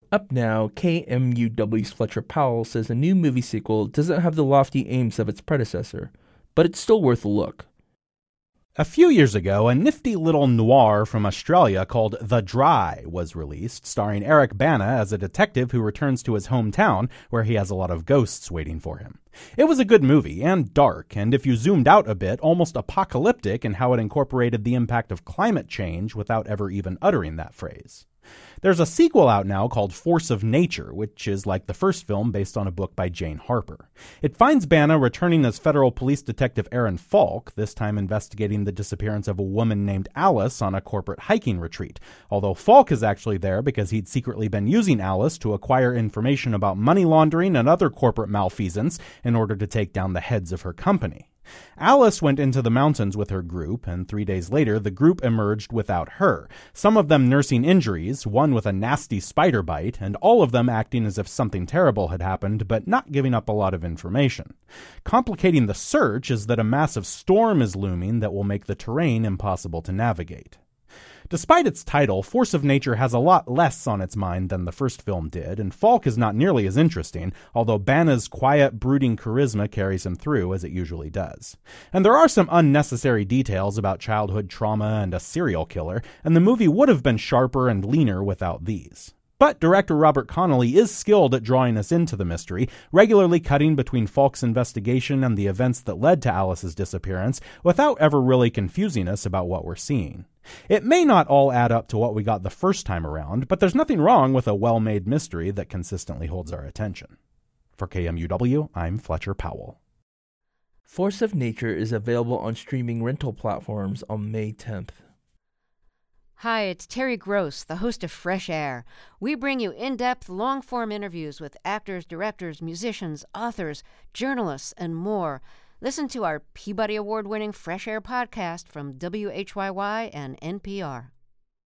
Up now, KMUW's Fletcher Powell says a new movie sequel doesn't have the lofty aims of its predecessor, but it's still worth a look. A few years ago, a nifty little noir from Australia called The Dry was released, starring Eric Bana as a detective who returns to his hometown, where he has a lot of ghosts waiting for him. It was a good movie, and dark, and if you zoomed out a bit, almost apocalyptic in how it incorporated the impact of climate change without ever even uttering that phrase. There's a sequel out now called Force of Nature, which is like the first film based on a book by Jane Harper. It finds Bana returning as federal police detective Aaron Falk, this time investigating the disappearance of a woman named Alice on a corporate hiking retreat, although Falk is actually there because he'd secretly been using Alice to acquire information about money laundering and other corporate malfeasance in order to take down the heads of her company. Alice went into the mountains with her group, and 3 days later the group emerged without her, some of them nursing injuries, one with a nasty spider bite, and all of them acting as if something terrible had happened, but not giving up a lot of information. Complicating the search is that a massive storm is looming that will make the terrain impossible to navigate. Despite its title, Force of Nature has a lot less on its mind than the first film did, and Falk is not nearly as interesting, although Bana's quiet, brooding charisma carries him through, as it usually does. And there are some unnecessary details about childhood trauma and a serial killer, and the movie would have been sharper and leaner without these. But director Robert Connolly is skilled at drawing us into the mystery, regularly cutting between Falk's investigation and the events that led to Alice's disappearance, without ever really confusing us about what we're seeing. It may not all add up to what we got the first time around, but there's nothing wrong with a well-made mystery that consistently holds our attention. For KMUW, I'm Fletcher Powell. Force of Nature is available on streaming rental platforms on May 10th. Hi, it's Terry Gross, the host of Fresh Air. We bring you in-depth, long-form interviews with actors, directors, musicians, authors, journalists, and more. Listen to our Peabody Award-winning Fresh Air podcast from WHYY and NPR.